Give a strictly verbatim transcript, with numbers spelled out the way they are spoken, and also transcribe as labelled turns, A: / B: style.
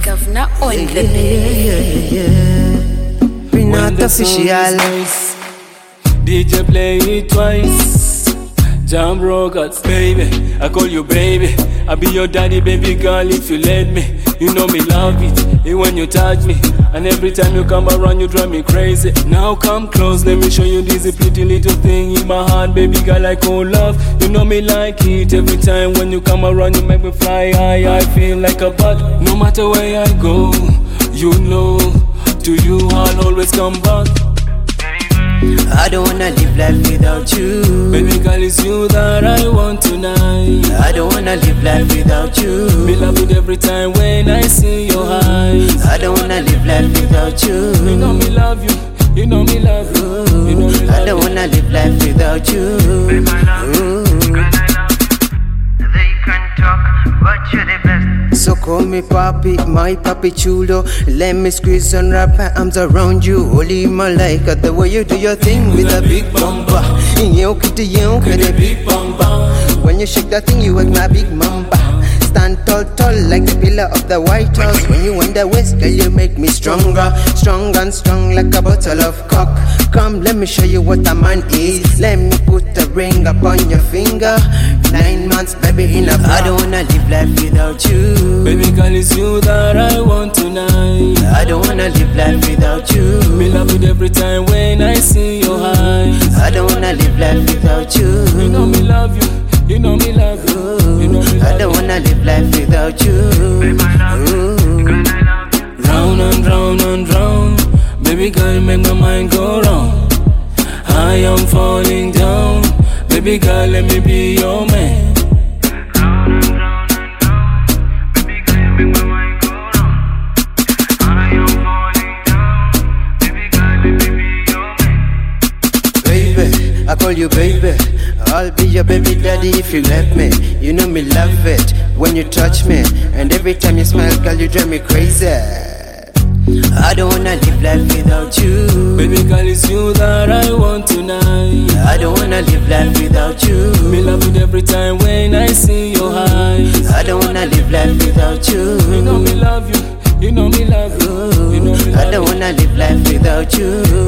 A: Governor on
B: Yeah,
A: the
B: yeah, yeah, yeah. Bring
C: When
B: out
C: the song is
B: official.
C: nice, D J play it twice. Jam Rockets, baby, I call you baby. I be your daddy, baby girl, if you let me. You know me love it, it when you touch me. And every time you come around, you drive me crazy. Now come close, let me show you this pretty little thing in my heart, baby girl, I call love. You know me like it, every time when you come around, you make me fly high. I feel like a bird, no matter where I go. You know, to you I'll always come back.
B: I don't wanna live life without you.
C: Baby girl, it's you that I want tonight.
B: I don't wanna live life without you.
C: Me love it every time when I see your eyes.
B: I don't wanna live life without you.
C: You know me love you, you know me love you, you know me love
B: I don't
C: you.
B: wanna live life without you.
D: Babe, I love you. Girl, I love you. They can talk, but you're the best.
B: So call me papi, my papi chulo. Let me squeeze and wrap my arms around you. Holy malaika, the way you do your thing with a big bumper. Yo kitty, yo kitty, big bumper. When you shake that thing, you wake my big mamba. Stand tall, tall like the pillar of the White House. When you in the west, girl, you make me stronger. Strong and strong like a bottle of cock. Come, let me show you what a man is. Let me put a ring upon your finger. Nine months, baby, in a bar. I don't wanna live life without you.
C: Baby girl, it's you that I want tonight.
B: I don't wanna live life without you.
C: Me love it every time when I see your eyes.
B: I don't wanna live life without you.
C: You know me love you, you know me love you, you know me
B: I
C: love
B: don't
C: you.
B: wanna live life without you.
D: Babe, I love you. Girl, I love you.
C: Round and round and round, baby girl, make my mind go round. I am falling down, baby girl, let me be your man.
D: Round and round and round. Baby girl, you make my mind go round. I am falling down. Baby girl, let me be your man.
B: Baby, I call you baby. I'll be your baby daddy if you let me. You know me love it when you touch me. And every time you smile, girl, you drive me crazy. I don't wanna live life without you.
C: Baby girl, it's you that I want tonight.
B: I don't wanna live life without you.
C: Me love it every time when I see your eyes.
B: I don't wanna live life without you.
C: You know me love you, you know me love you, you know me love
B: I don't
C: you.
B: wanna live life without you.